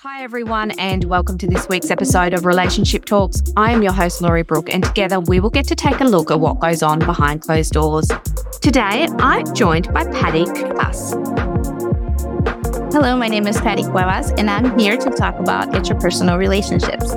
Hi everyone and welcome to this week's episode of Relationship Talks. I am your host Laurie Brooke and together we will get to take a look at what goes on behind closed doors. Today I'm joined by Patty Cuevas. Hello, my name is Patty Cuevas and I'm here to talk about interpersonal relationships.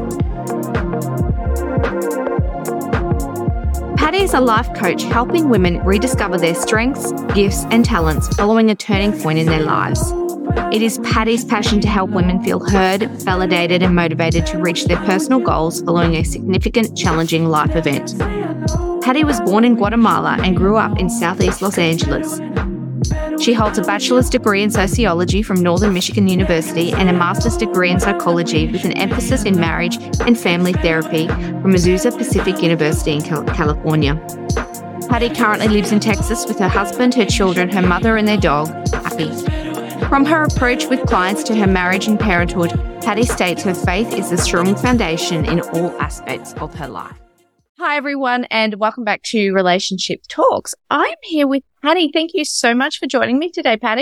Patty is a life coach helping women rediscover their strengths, gifts and talents following a turning point in their lives. It is Patty's passion to help women feel heard, validated and motivated to reach their personal goals following a significant, challenging life event. Patty was born in Guatemala and grew up in Southeast Los Angeles. She holds a bachelor's degree in sociology from Northern Michigan University and a master's degree in psychology with an emphasis in marriage and family therapy from Azusa Pacific University in California. Patty currently lives in Texas with her husband, her children, her mother and their dog, Happy. From her approach with clients to her marriage and parenthood, Patty states her faith is a strong foundation in all aspects of her life. Hi, everyone, and welcome back to Relationship Talks. I'm here with Patty. Thank you so much for joining me today, Patty.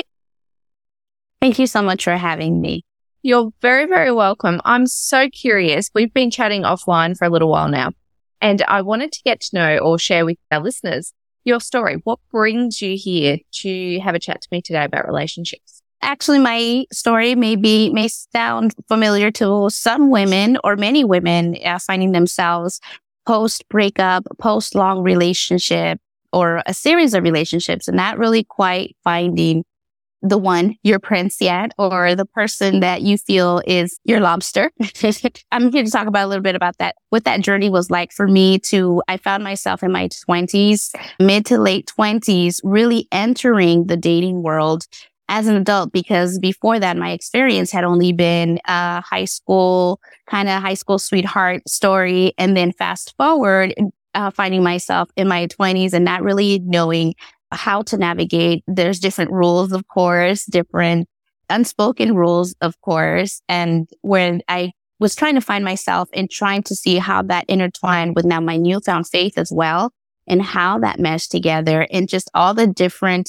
Thank you so much for having me. You're very, very welcome. I'm so curious. We've been chatting offline for a little while now, and I wanted to get to know or share with our listeners your story. What brings you here to have a chat to me today about relationships? Actually, my story may sound familiar to some women or many women finding themselves post-breakup, post-long relationship, or a series of relationships, and not really quite finding the one, your prince yet, or the person that you feel is your lobster. I'm here to talk about a little bit about that, what that journey was like for me I found myself in my 20s, mid to late 20s, really entering the dating world as an adult, because before that, my experience had only been a high school sweetheart story. And then fast forward, finding myself in my 20s and not really knowing how to navigate. There's different rules, of course, different unspoken rules, of course. And when I was trying to find myself and trying to see how that intertwined with now my newfound faith as well, and how that meshed together and just all the different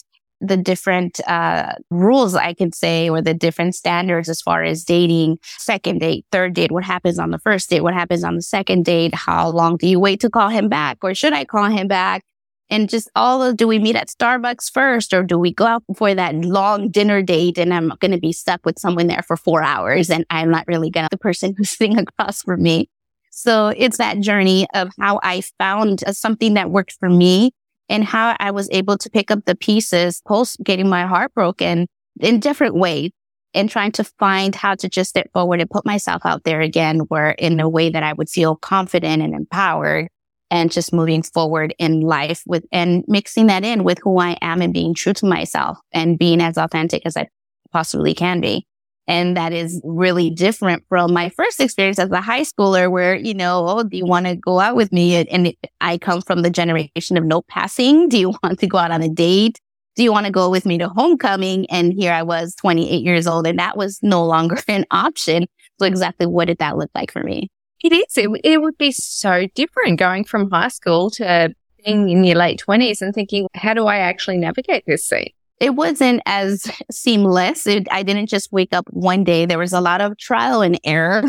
rules, I can say, or the different standards as far as dating, second date, third date, what happens on the first date, what happens on the second date, how long do you wait to call him back, or should I call him back? And just do we meet at Starbucks first, or do we go out for that long dinner date and I'm going to be stuck with someone there for 4 hours and I'm not really the person who's sitting across from me. So it's that journey of how I found something that worked for me, and how I was able to pick up the pieces post getting my heart broken in different ways and trying to find how to just step forward and put myself out there again, where in a way that I would feel confident and empowered and just moving forward in life and mixing that in with who I am and being true to myself and being as authentic as I possibly can be. And that is really different from my first experience as a high schooler where, do you want to go out with me? And I come from the generation of no passing. Do you want to go out on a date? Do you want to go with me to homecoming? And here I was 28 years old and that was no longer an option. So exactly what did that look like for me? It is. It would be so different going from high school to being in your late 20s and thinking, how do I actually navigate this scene? It wasn't as seamless. I didn't just wake up one day. There was a lot of trial and error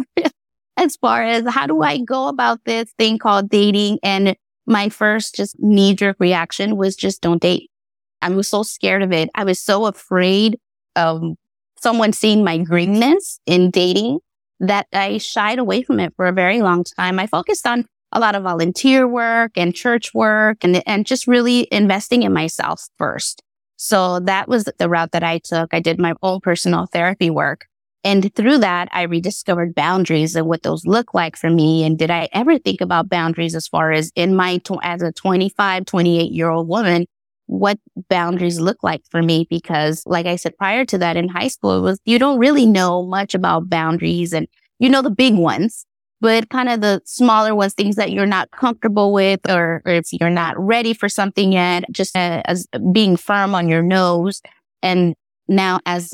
as far as how do I go about this thing called dating. And my first just knee-jerk reaction was just don't date. I was so scared of it. I was so afraid of someone seeing my greenness in dating that I shied away from it for a very long time. I focused on a lot of volunteer work and church work and just really investing in myself first. So that was the route that I took. I did my own personal therapy work. And through that, I rediscovered boundaries and what those look like for me. And did I ever think about boundaries as far as as a 25, 28-year-old woman, what boundaries look like for me? Because like I said, prior to that in high school, you don't really know much about boundaries and the big ones, but kind of the smaller ones, things that you're not comfortable with, or if you're not ready for something yet, just as being firm on your nose. And now as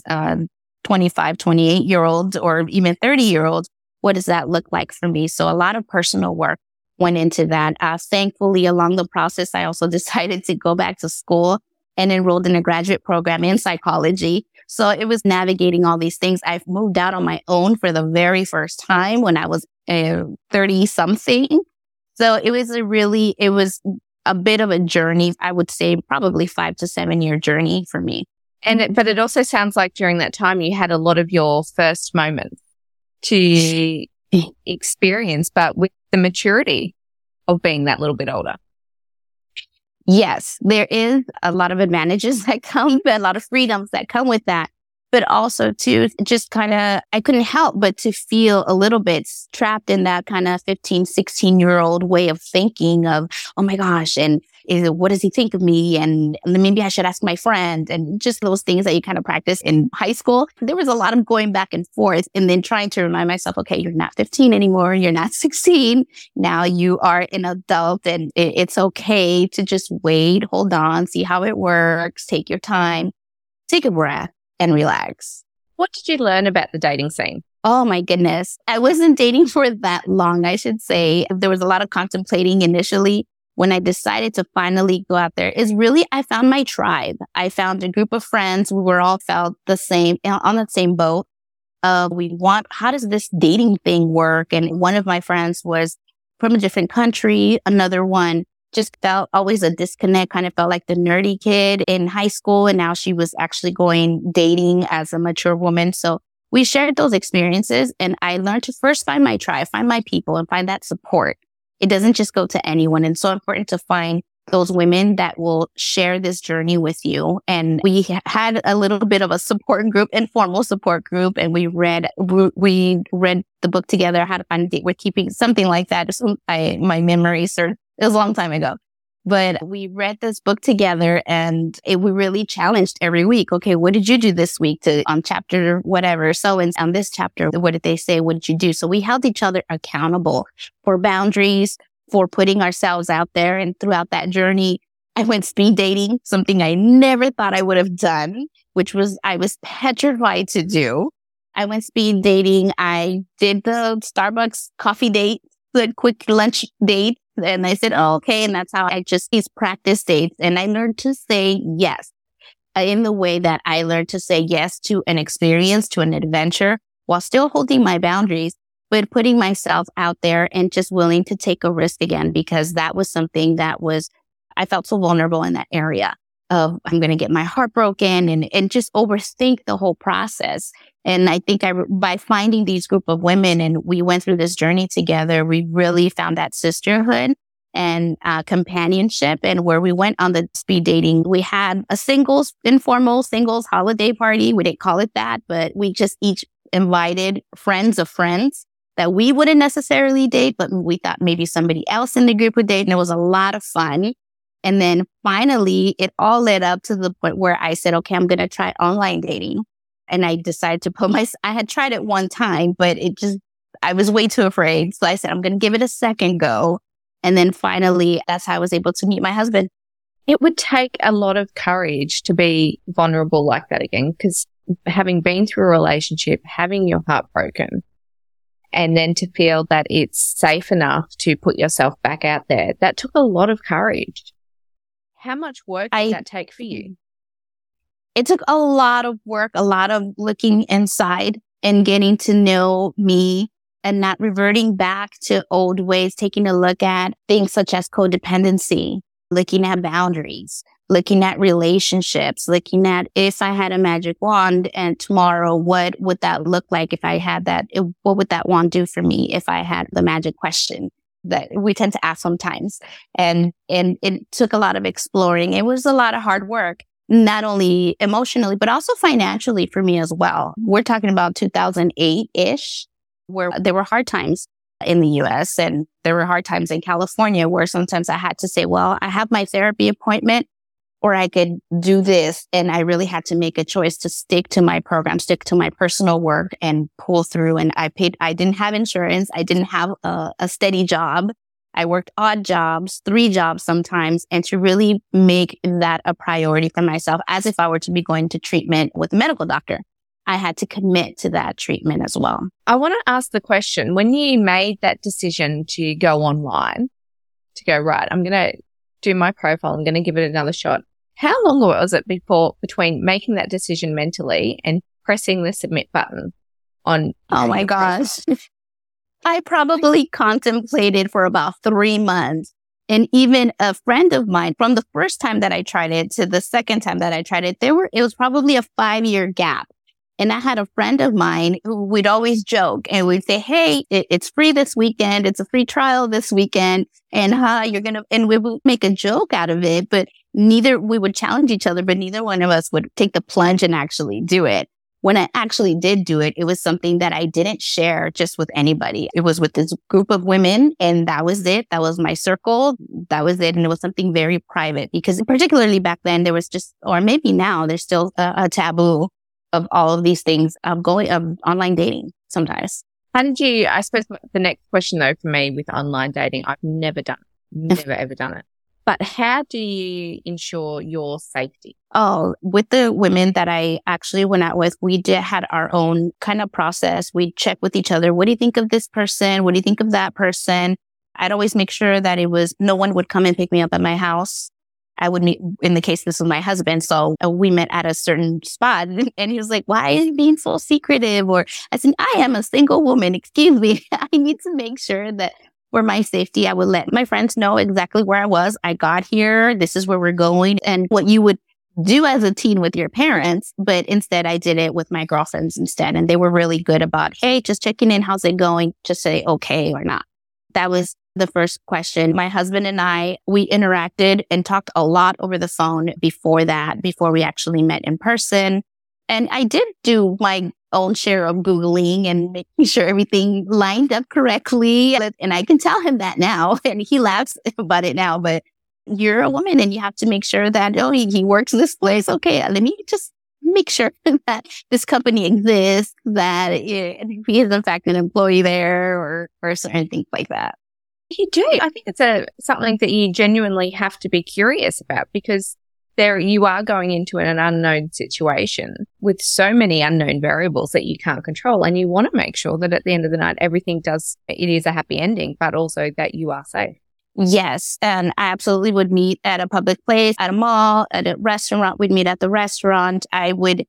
25, 28-year-old or even 30-year-old, what does that look like for me? So a lot of personal work went into that. Thankfully, along the process, I also decided to go back to school and enrolled in a graduate program in psychology. So it was navigating all these things. I've moved out on my own for the very first time when I was 30 something. So it was a bit of a journey. I would say probably 5 to 7 year journey for me. But it also sounds like during that time you had a lot of your first moments to experience, but with the maturity of being that little bit older. Yes, there is a lot of advantages that come, a lot of freedoms that come with that. But also too, just kind of, I couldn't help but to feel a little bit trapped in that kind of 15, 16-year-old way of thinking of, oh my gosh, and what does he think of me? And maybe I should ask my friend, and just those things that you kind of practice in high school. There was a lot of going back and forth and then trying to remind myself, okay, you're not 15 anymore. You're not 16. Now you are an adult, and it's okay to just wait, hold on, see how it works, take your time, take a breath, and relax. What did you learn about the dating scene? Oh my goodness. I wasn't dating for that long, I should say. There was a lot of contemplating initially. When I decided to finally go out there, is really, I found my tribe. I found a group of friends who were all felt the same, on the same boat. How does this dating thing work? And one of my friends was from a different country. Another one just felt always a disconnect, kind of felt like the nerdy kid in high school. And now she was actually dating as a mature woman. So we shared those experiences, and I learned to first find my tribe, find my people, and find that support. It doesn't just go to anyone. And so important to find those women that will share this journey with you. And we had a little bit of a support group, informal support group, and we read the book together, How to Find a Date Worth Keeping, something like that. My memory serves. It was a long time ago. But we read this book together, and we really challenged every week. Okay, what did you do this week on chapter whatever? So on this chapter, what did they say? What did you do? So we held each other accountable for boundaries, for putting ourselves out there. And throughout that journey, I went speed dating, something I never thought I would have done, I was petrified to do. I went speed dating. I did the Starbucks coffee date, the quick lunch date. And I said, oh, okay. And that's how these practice dates. And I learned to say yes in the way that I learned to say yes to an experience, to an adventure, while still holding my boundaries, but putting myself out there and just willing to take a risk again, because that was something I felt so vulnerable in that area of I'm going to get my heart broken and just overthink the whole process. And I think by finding these group of women, and we went through this journey together, we really found that sisterhood and companionship. And where we went on the speed dating, we had a informal singles holiday party. We didn't call it that, but we just each invited friends of friends that we wouldn't necessarily date, but we thought maybe somebody else in the group would date. And it was a lot of fun. And then finally, it all led up to the point where I said, okay, I'm going to try online dating. And I decided to I had tried it one time, but I was way too afraid. So I said, I'm going to give it a second go. And then finally, that's how I was able to meet my husband. It would take a lot of courage to be vulnerable like that again, because having been through a relationship, having your heart broken, and then to feel that it's safe enough to put yourself back out there, that took a lot of courage. How much work did that take for you? It took a lot of work, a lot of looking inside and getting to know me and not reverting back to old ways, taking a look at things such as codependency, looking at boundaries, looking at relationships, looking at if I had a magic wand and tomorrow, what would that look like if I had that? What would that wand do for me if I had the magic question that we tend to ask sometimes? And it took a lot of exploring. It was a lot of hard work, not only emotionally, but also financially for me as well. We're talking about 2008-ish, where there were hard times in the US and there were hard times in California where sometimes I had to say, well, I have my therapy appointment or I could do this. And I really had to make a choice to stick to my program, stick to my personal work and pull through. And I didn't have insurance. I didn't have a steady job. I worked odd jobs, 3 jobs sometimes, and to really make that a priority for myself as if I were to be going to treatment with a medical doctor. I had to commit to that treatment as well. I want to ask the question, when you made that decision to go online, to go, right, I'm going to do my profile, I'm going to give it another shot. how long was it between making that decision mentally and pressing the submit button on? Oh my gosh. I probably contemplated for about 3 months. And even a friend of mine, from the first time that I tried it to the second time that I tried it, it was probably a 5-year gap. And I had a friend of mine who would always joke and we'd say, hey, it's free this weekend. It's a free trial this weekend. And and we would make a joke out of it, but we would challenge each other, but neither one of us would take the plunge and actually do it. When I actually did do it, it was something that I didn't share just with anybody. It was with this group of women, and that was it. That was my circle. That was it. And it was something very private because particularly back then there was or maybe now there's still a taboo of all of these things of online dating sometimes. How did you, I suppose the next question though for me with online dating, I've never done it. Never ever done it. But how do you ensure your safety? Oh, with the women that I actually went out with, we had our own kind of process. We'd check with each other. What do you think of this person? What do you think of that person? I'd always make sure that no one would come and pick me up at my house. I would meet, in the case, this was my husband. So we met at a certain spot and he was like, why are you being so secretive? Or I said, I am a single woman. Excuse me. I need to make sure that for my safety, I would let my friends know exactly where I was. I got here. This is where we're going. And what you would do as a teen with your parents, but instead I did it with my girlfriends instead. And they were really good about, hey, just checking in. How's it going? Just say okay or not. That was the first question. My husband and I, we interacted and talked a lot over the phone before we actually met in person. And I did do my own share of Googling and making sure everything lined up correctly. And I can tell him that now, and he laughs about it now, but you're a woman and you have to make sure that, he works this place. Okay, let me just make sure that this company exists, that he is in fact an employee there or certain things like that. You do. I think it's something that you genuinely have to be curious about because there you are going into an unknown situation with so many unknown variables that you can't control. And you want to make sure that at the end of the night, it is a happy ending, but also that you are safe. Yes. And I absolutely would meet at a public place, at a mall, at a restaurant. We'd meet at the restaurant. I would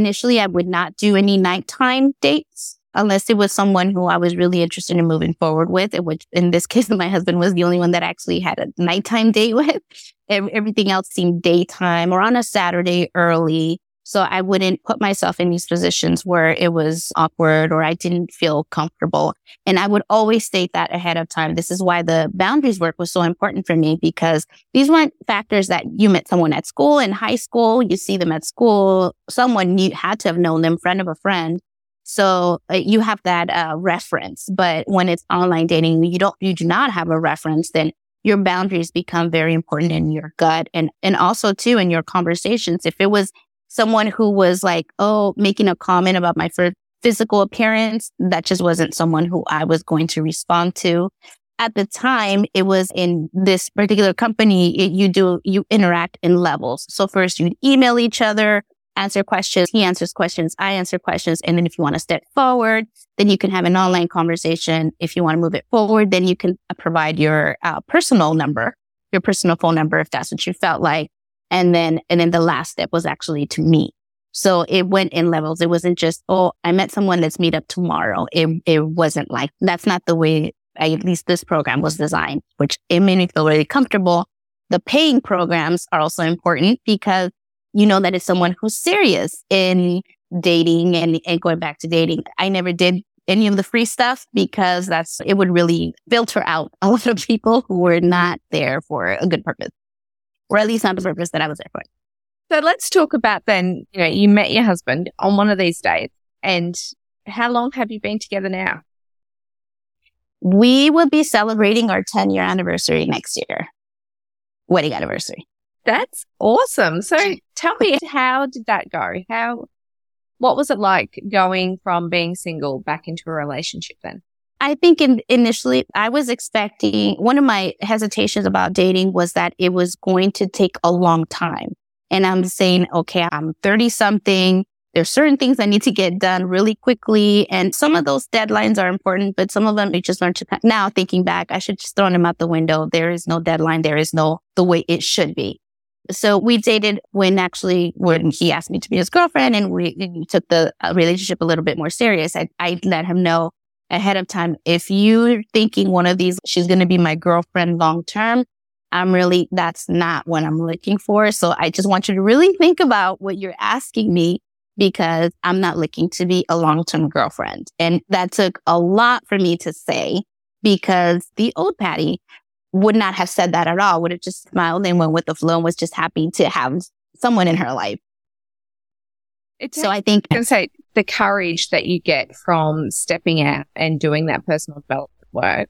not do any nighttime dates unless it was someone who I was really interested in moving forward with, which in this case, my husband was the only one that actually had a nighttime date with. Everything else seemed daytime or on a Saturday early. So I wouldn't put myself in these positions where it was awkward or I didn't feel comfortable. And I would always state that ahead of time. This is why the boundaries work was so important for me, because these weren't factors that you met someone at school, in high school, you see them at school, someone you had to have known them, friend of a friend. So you have that reference. But when it's online dating, you do not have a reference, then your boundaries become very important in your gut and also too in your conversations. If it was someone who was like, making a comment about my physical appearance, that just wasn't someone who I was going to respond to. At the time, it was in this particular company, you interact in levels. So first you'd email each other, answer questions. He answers questions. I answer questions. And then if you want to step forward, then you can have an online conversation. If you want to move it forward, then you can provide your personal phone number, if that's what you felt like. And then the last step was actually to meet. So it went in levels. It wasn't just, I met someone, let's meet up tomorrow. It wasn't like, that's not the way, at least this program was designed, which it made me feel really comfortable. The paying programs are also important because you know that it's someone who's serious in dating and going back to dating. I never did any of the free stuff because it would really filter out a lot of people who were not there for a good purpose, or at least not the purpose that I was there for. So let's talk about then, you met your husband on one of these dates, and how long have you been together now? We will be celebrating our 10-year anniversary next year. Wedding anniversary. That's awesome. So tell me, how did that go? What was it like going from being single back into a relationship then? I think initially I was expecting, one of my hesitations about dating was that it was going to take a long time. And I'm saying, okay, I'm 30 something. There's certain things I need to get done really quickly. And some of those deadlines are important, but some of them you just learn to, now thinking back, I should just throw them out the window. There is no deadline. There is no the way it should be. So we dated when he asked me to be his girlfriend, and we took the relationship a little bit more serious. I let him know ahead of time, if you're thinking one of these, she's going to be my girlfriend long term, that's not what I'm looking for. So I just want you to really think about what you're asking me, because I'm not looking to be a long-term girlfriend. And that took a lot for me to say, because the old Patty would not have said that at all, would have just smiled and went with the flow and was just happy to have someone in her life. So I think I can say the courage that you get from stepping out and doing that personal development work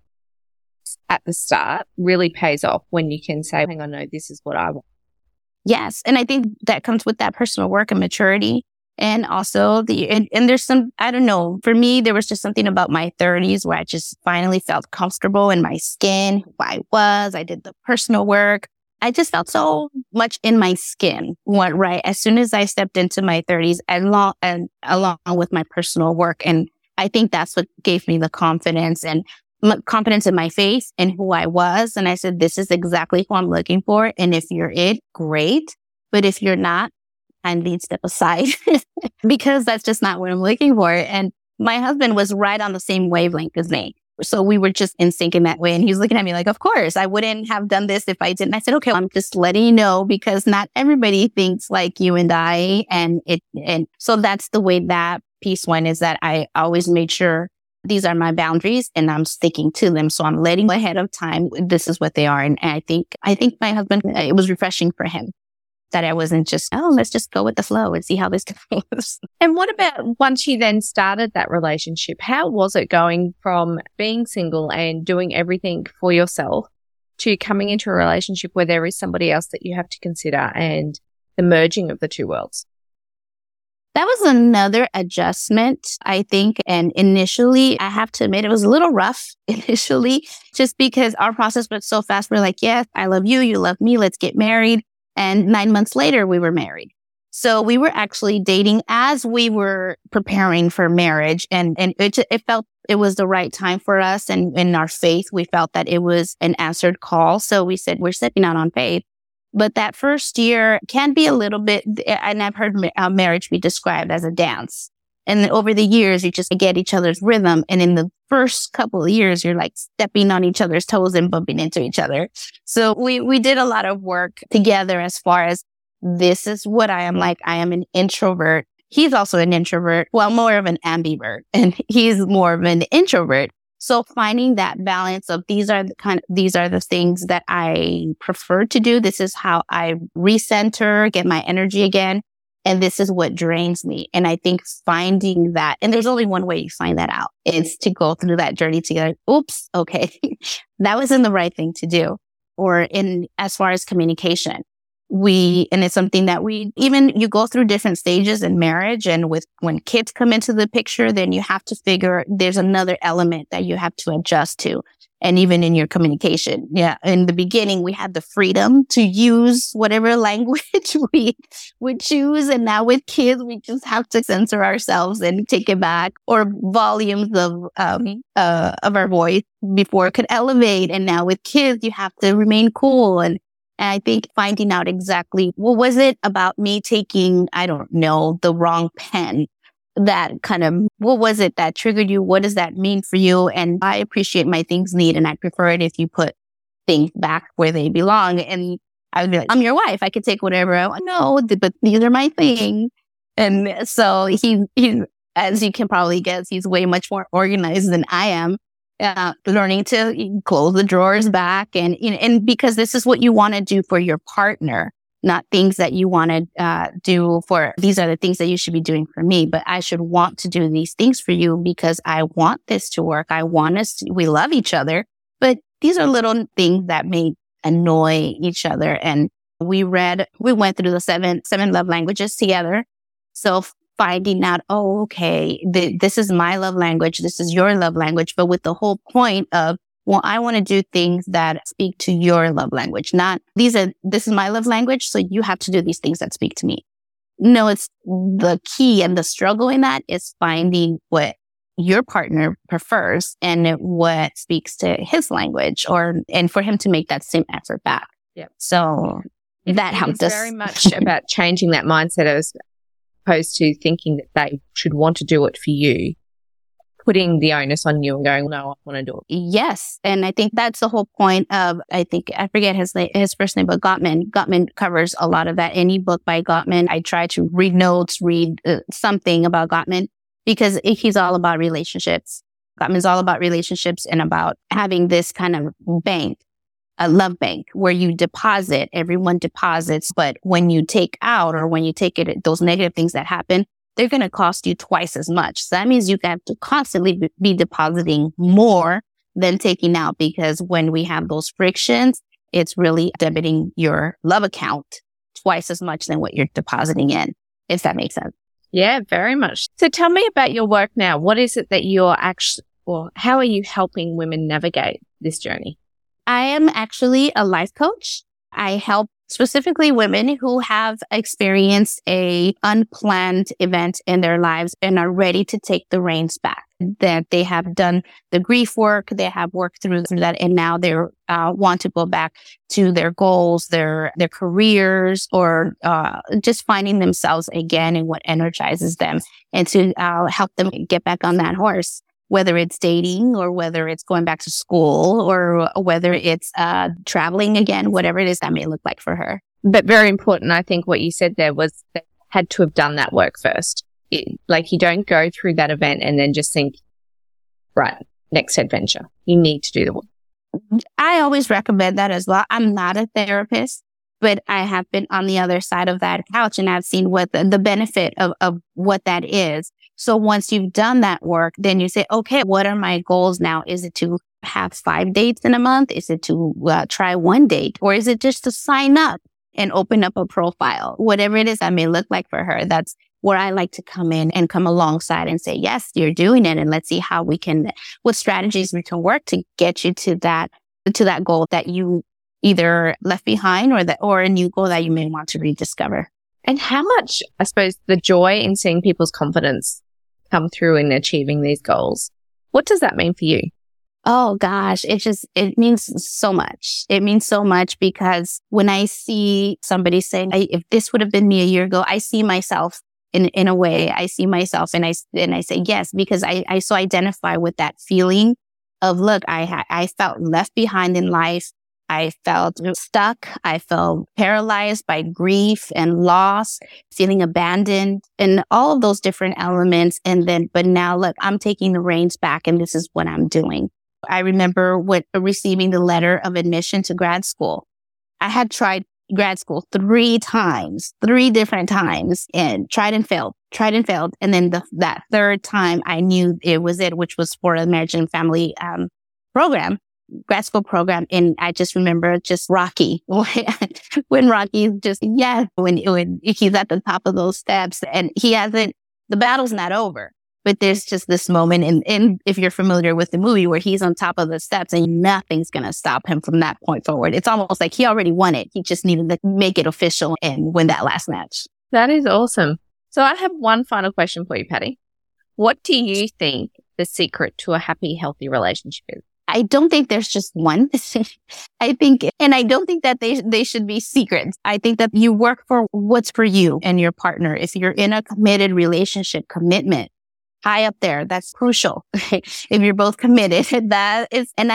at the start really pays off when you can say, hang on, no, this is what I want. Yes. And I think that comes with that personal work and maturity. And also and there's some, I don't know, for me, there was just something about my 30s where I just finally felt comfortable in my skin, who I was. I did the personal work. I just felt so much in my skin, right? As soon as I stepped into my 30s, along with my personal work. And I think that's what gave me the confidence in my faith and who I was. And I said, this is exactly who I'm looking for. And if you're it, great. But if you're not, kindly step aside because that's just not what I'm looking for. And my husband was right on the same wavelength as me. So we were just in sync in that way. And he was looking at me like, of course, I wouldn't have done this if I didn't. I said, okay, I'm just letting you know, because not everybody thinks like you and I. And so that's the way that piece went, is that I always made sure these are my boundaries and I'm sticking to them. So I'm letting ahead of time, this is what they are. And I think my husband, it was refreshing for him that I wasn't just, let's just go with the flow and see how this goes. And what about once you then started that relationship? How was it going from being single and doing everything for yourself to coming into a relationship where there is somebody else that you have to consider, and the merging of the two worlds? That was another adjustment, I think. And initially, I have to admit, it was a little rough initially, just because our process went so fast. We're like, yes, I love you. You love me. Let's get married. And 9 months later, we were married. So we were actually dating as we were preparing for marriage. And it felt it was the right time for us. And in our faith, we felt that it was an answered call. So we said, we're stepping out on faith. But that first year can be a little bit, and I've heard marriage be described as a dance. And then over the years, you just get each other's rhythm. And in the first couple of years, you're like stepping on each other's toes and bumping into each other. So we did a lot of work together as far as, this is what I am like. I am an introvert. He's also an introvert. Well, more of an ambivert, and he's more of an introvert. So finding that balance of these are the things that I prefer to do. This is how I recenter, get my energy again. And this is what drains me. And I think finding that, and there's only one way you find that out, is to go through that journey together. Oops, okay, that wasn't the right thing to do. Or as far as communication, and it's something that you go through different stages in marriage. And when kids come into the picture, then you have to figure there's another element that you have to adjust to. And even in your communication. Yeah. In the beginning, we had the freedom to use whatever language we would choose. And now with kids, we just have to censor ourselves and take it back, or volumes of our voice before it could elevate. And now with kids, you have to remain cool. And I think finding out exactly what was it about me taking, I don't know, the wrong pen. That kind of, what was it that triggered you? What does that mean for you? And I appreciate my things neat, and I prefer it if you put things back where they belong. And I would be like, I'm your wife. I could take whatever I want. No, but these are my things. And so he, as you can probably guess, he's way much more organized than I am. Learning to close the drawers back, and because this is what you want to do for your partner. Not things that you want to do these are the things that you should be doing for me, but I should want to do these things for you because I want this to work. We love each other, but these are little things that may annoy each other. And we went through the seven love languages together. So finding out, okay, this is my love language. This is your love language, but with the whole point of, well, I want to do things that speak to your love language, not this is my love language, so you have to do these things that speak to me. No, it's the key and the struggle in that is finding what your partner prefers and what speaks to his language, and for him to make that same effort back. Yeah. So that helped us. It's very much about changing that mindset as opposed to thinking that they should want to do it for you, putting the onus on you and going, no, I want to do it. Yes. And I think that's the whole point of, I forget his first name, but Gottman. Gottman covers a lot of that. Any book by Gottman, I try to read notes, read something about Gottman because he's all about relationships. Gottman's all about relationships and about having this kind of bank, a love bank where you deposit, everyone deposits, but when you take out or when you take it, those negative things that happen, they're going to cost you twice as much. So that means you have to constantly be depositing more than taking out because when we have those frictions, it's really debiting your love account twice as much than what you're depositing in, if that makes sense. Yeah, very much. So tell me about your work now. What is it that you're actually, or how are you helping women navigate this journey? I am actually a life coach. I help specifically women who have experienced a unplanned event in their lives and are ready to take the reins back. That they have done the grief work, they have worked through that, and now they want to go back to their goals, their careers, or just finding themselves again and what energizes them, and to help them get back on that horse. Whether it's dating or whether it's going back to school or whether it's traveling again, whatever it is that may look like for her. But very important, I think what you said there was they had to have done that work first. Like you don't go through that event and then just think, right, next adventure. You need to do the work. I always recommend that as well. I'm not a therapist, but I have been on the other side of that couch and I've seen what the benefit of what that is. So once you've done that work, then you say, okay, what are my goals now? Is it to have 5 dates in a month? Is it to try 1 date? Or is it just to sign up and open up a profile? Whatever it is that may look like for her, that's where I like to come in and come alongside and say, yes, you're doing it. And let's see how what strategies we can work to get you to that goal that you either left behind or a new goal that you may want to rediscover. And how much, I suppose, the joy in seeing people's confidence come through in achieving these goals. What does that mean for you? Oh gosh, it means so much. It means so much because when I see somebody saying, if this would have been me a year ago, I see myself in a way. I see myself and I say yes, because I so identify with that feeling of, look, I felt left behind in life. I felt stuck. I felt paralyzed by grief and loss, feeling abandoned and all of those different elements. But now look, I'm taking the reins back and this is what I'm doing. I remember receiving the letter of admission to grad school. I had tried grad school 3 different times and tried and failed. And then that third time I knew it was it, which was for a marriage and family program. Grad school program. And I just remember Rocky, when Rocky when he's at the top of those steps and the battle's not over, but there's just this moment. And if you're familiar with the movie where he's on top of the steps and nothing's going to stop him from that point forward. It's almost like he already won it. He just needed to make it official and win that last match. That is awesome. So I have one final question for you, Patty. What do you think the secret to a happy, healthy relationship is? I don't think there's just one. I don't think that they should be secrets. I think that you work for what's for you and your partner. If you're in a committed relationship, commitment, high up there, that's crucial. If you're both committed, that is, and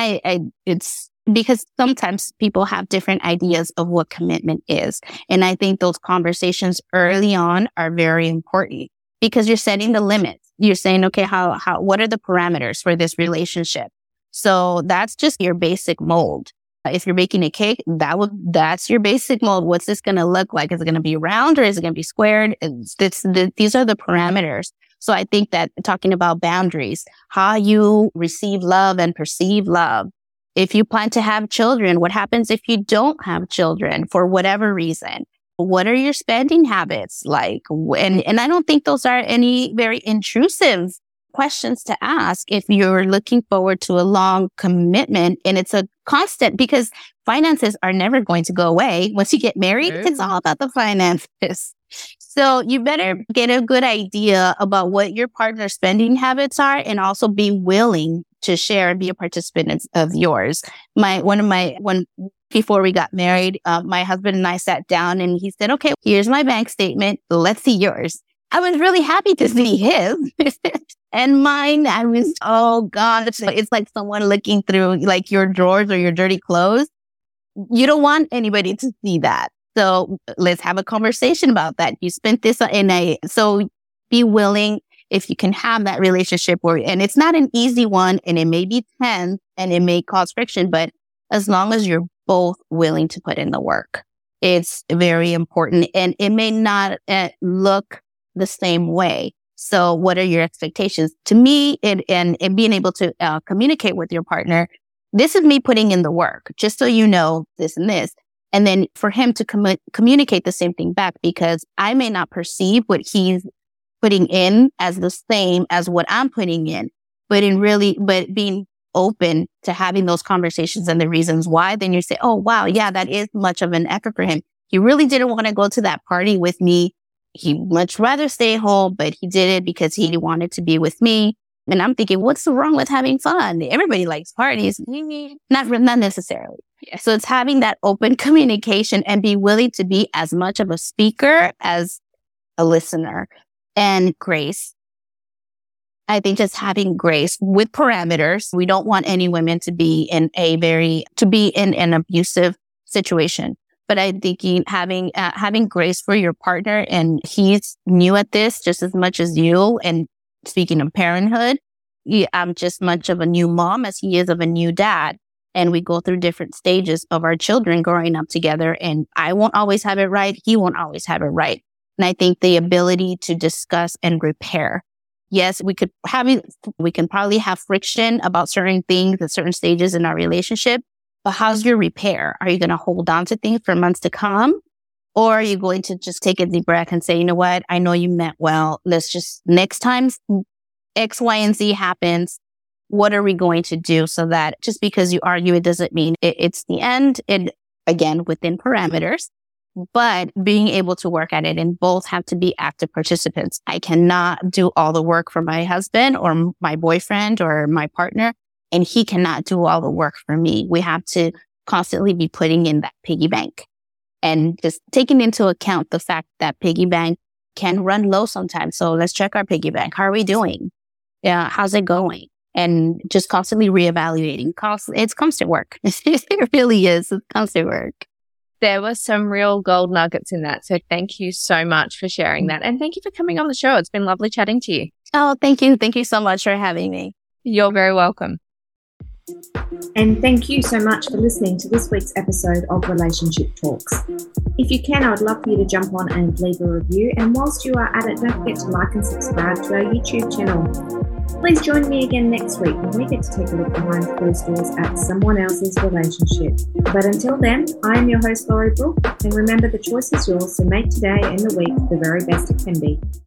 it's because sometimes people have different ideas of what commitment is. And I think those conversations early on are very important because you're setting the limits. You're saying, okay, what are the parameters for this relationship? So that's just your basic mold. If you're baking a cake, that's your basic mold. What's this going to look like? Is it going to be round or is it going to be squared? These are the parameters. So I think that talking about boundaries, how you receive love and perceive love. If you plan to have children, what happens if you don't have children for whatever reason? What are your spending habits like? And I don't think those are any very intrusive questions to ask if you're looking forward to a long commitment and it's a constant, because finances are never going to go away. Once you get married, It's all about the finances. So you better get a good idea about what your partner's spending habits are and also be willing to share and be a participant of yours. One Before we got married, my husband and I sat down and he said, okay, here's my bank statement. Let's see yours. I was really happy to see his and mine. I was, oh God, it's like someone looking through like your drawers or your dirty clothes. You don't want anybody to see that. So let's have a conversation about that. You spent this so be willing if you can have that relationship and it's not an easy one and it may be tense and it may cause friction, but as long as you're both willing to put in the work, it's very important and it may not look the same way. So what are your expectations? To me, and being able to communicate with your partner, this is me putting in the work, just so you know this and this. And then for him to communicate the same thing back, because I may not perceive what he's putting in as the same as what I'm putting in, but being open to having those conversations and the reasons why, then you say, oh, wow, yeah, that is much of an effort for him. He really didn't want to go to that party with me. He'd much rather stay home, but he did it because he wanted to be with me. And I'm thinking, what's wrong with having fun? Everybody likes parties. Not necessarily. Yeah. So it's having that open communication and be willing to be as much of a speaker as a listener. And grace. I think just having grace with parameters. We don't want any women to be in an abusive situation. But I think having grace for your partner, and he's new at this just as much as you. And speaking of parenthood, I'm just much of a new mom as he is of a new dad. And we go through different stages of our children growing up together. And I won't always have it right. He won't always have it right. And I think the ability to discuss and repair. Yes, we can probably have friction about certain things at certain stages in our relationship. But how's your repair? Are you going to hold on to things for months to come? Or are you going to just take a deep breath and say, you know what? I know you meant well. Let's just, next time X, Y, and Z happens, what are we going to do so that just because you argue, it doesn't mean it's the end. And again, within parameters, but being able to work at it, and both have to be active participants. I cannot do all the work for my husband or my boyfriend or my partner, and he cannot do all the work for me. We have to constantly be putting in that piggy bank and just taking into account the fact that piggy bank can run low sometimes. So let's check our piggy bank. How are we doing? Yeah. How's it going? And just constantly reevaluating. It's constant work. It really is. It's constant work. There were some real gold nuggets in that. So thank you so much for sharing that. And thank you for coming on the show. It's been lovely chatting to you. Oh, thank you. Thank you so much for having me. You're very welcome. And thank you so much for listening to this week's episode of Relationship Talks. If you can, I would love for you to jump on and leave a review. And whilst you are at it, don't forget to like and subscribe to our YouTube channel. Please join me again next week when we get to take a look behind closed doors at someone else's relationship. But until then, I am your host, Laurie Brooke, and remember, the choice is yours, so make today and the week the very best it can be.